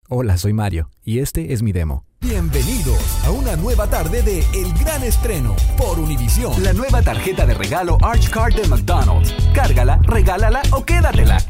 Hola, soy Mario, y este es mi demo. Bienvenidos a una nueva tarde de El Gran Estreno por Univisión. La nueva tarjeta de regalo Arch Card de McDonald's. Cárgala, regálala o quédatela.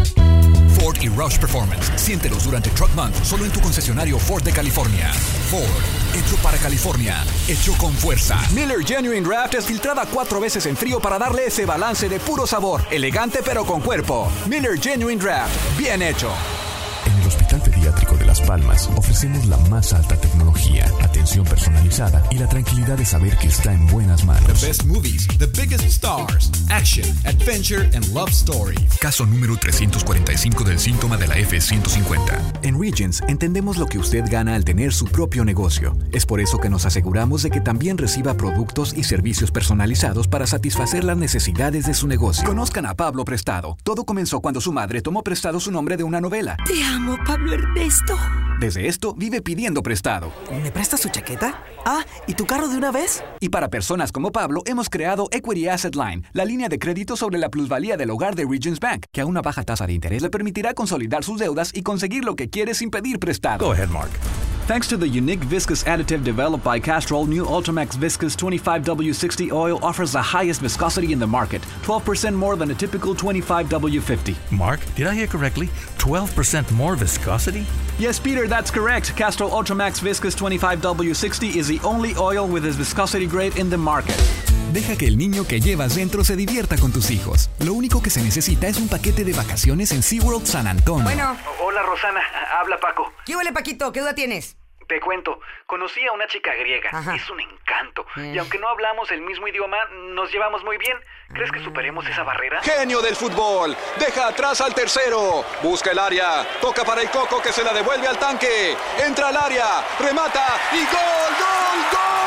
Ford y Roush Performance. Siéntelos durante Truck Month solo en tu concesionario Ford de California. Ford, hecho para California, hecho con fuerza. Miller Genuine Draft es filtrada 4 veces en frío para darle ese balance de puro sabor. Elegante pero con cuerpo. Miller Genuine Draft, bien hecho. En el Hospital Pediátrico de Las Palmas ofrecemos la más alta tecnología, atención personalizada y la tranquilidad de saber que está en buenas manos. The best movies, the biggest stars, action, adventure and love stories. Caso número 345 del síntoma de la F-150. En Regions entendemos lo que usted gana al tener su propio negocio. Es por eso que nos aseguramos de que también reciba productos y servicios personalizados para satisfacer las necesidades de su negocio. Conozcan a Pablo Prestado. Todo comenzó cuando su madre tomó prestado su nombre de una novela. Te amo, Pablo Ernesto. Desde esto, vive pidiendo prestado. ¿Me prestas su chaqueta? Ah, ¿y tu carro de una vez? Y para personas como Pablo, hemos creado Equity Asset Line, la línea de crédito sobre la plusvalía del hogar de Regions Bank, que a una baja tasa de interés le permitirá consolidar sus deudas y conseguir lo que quiere sin pedir prestado. Go ahead, Mark. Thanks to the unique viscous additive developed by Castrol, new Ultimax Viscous 25W60 oil offers the highest viscosity in the market, 12% more than a typical 25W50. Mark, did I hear correctly? 12% more viscosity? Yes, Peter, that's correct. Castrol Ultramax Viscous 25W60 is the only oil with this viscosity grade in the market. Deja que el niño que llevas dentro se divierta con tus hijos. Lo único que se necesita es un paquete de vacaciones en SeaWorld San Antonio. Bueno. Hola, Rosana. Habla Paco. ¿Qué huele, Paquito? ¿Qué duda tienes? Te cuento, conocí a una chica griega. Ajá. Es un encanto. Y aunque no hablamos el mismo idioma, nos llevamos muy bien. ¿Crees que superemos esa barrera? Genio del fútbol. Deja atrás al tercero. Busca el área. Toca para el Coco que se la devuelve al tanque. Entra al área. Remata. Y ¡gol, gol,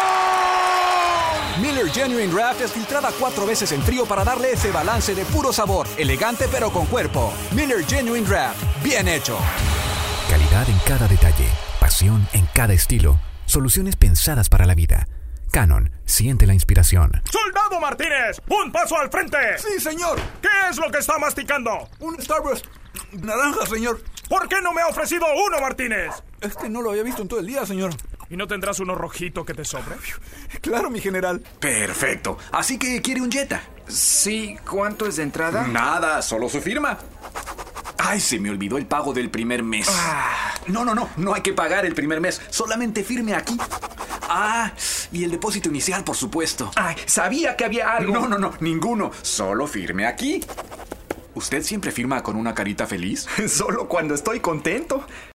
gol! Miller Genuine Draft es filtrada 4 veces en frío para darle ese balance de puro sabor. Elegante pero con cuerpo. Miller Genuine Draft. Bien hecho. Calidad en cada detalle, pasión en cada estilo, soluciones pensadas para la vida. Canon, siente la inspiración. ¡Soldado Martínez! ¡Un paso al frente! Sí, señor. ¿Qué es lo que está masticando? Un Starburst naranja, señor. ¿Por qué no me ha ofrecido uno, Martínez? Es que no lo había visto en todo el día, señor. ¿Y no tendrás uno rojito que te sobre? Claro, mi general. Perfecto. Así que quiere un Jetta. Sí, ¿cuánto es de entrada? Nada, solo su firma. Ay, se me olvidó el pago del primer mes. No hay que pagar el primer mes. Solamente firme aquí. Y el depósito inicial, por supuesto. Ay, sabía que había algo. No, ninguno. Solo firme aquí. ¿Usted siempre firma con una carita feliz? Solo cuando estoy contento.